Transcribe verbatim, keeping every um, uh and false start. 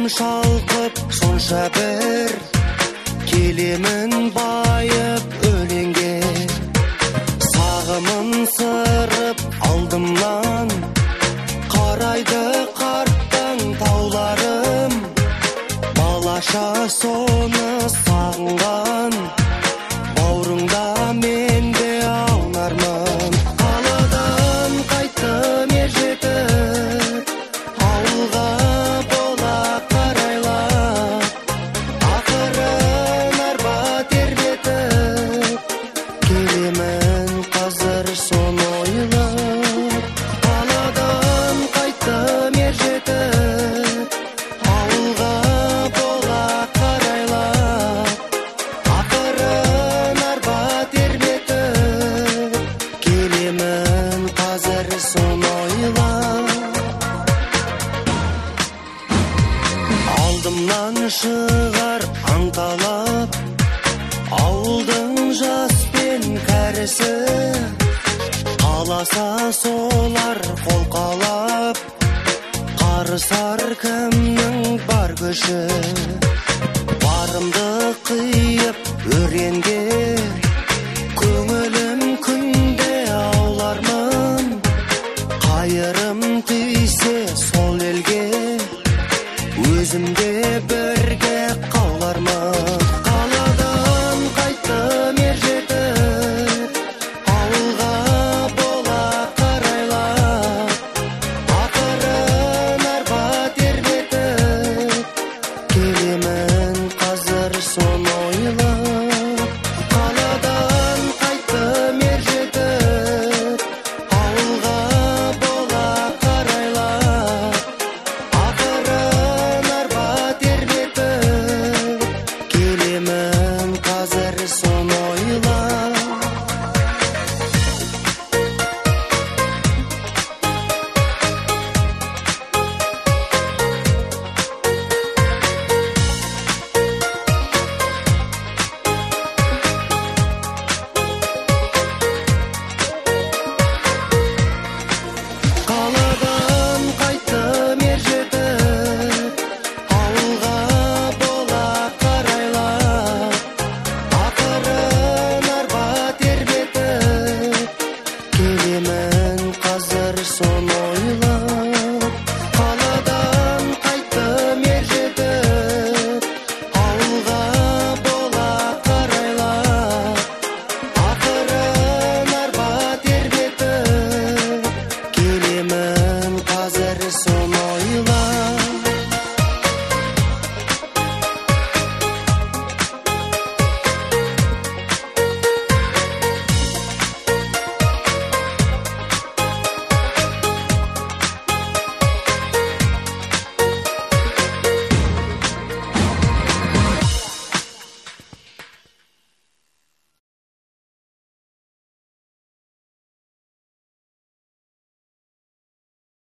шалқып сонша бір, келемін байып өлеңге. Сағымын сырып алдымнан, қарайды қарттың тауларым. Балаша соны сағынған, бауырыңда мен де аунармын. Қаладан қайттым ер жетіп, ауылға бола қарайлап, ақырын арба тербетіп, келемін қазір соны ойлап. Қаладан қайттым ер жетіп, ауылға бола қарайлап, ақырын арба тербетіп, келемін қазір соны ойлап. Алдымнан шығар аңталап, ауылдың жас пен кәрісі, қаласа солар қолқалап, қарысар кімнің бар күші. Барымды қиып өренге, көңілім күнде аулармын. Қайырым тисе сол елге, өзімде бір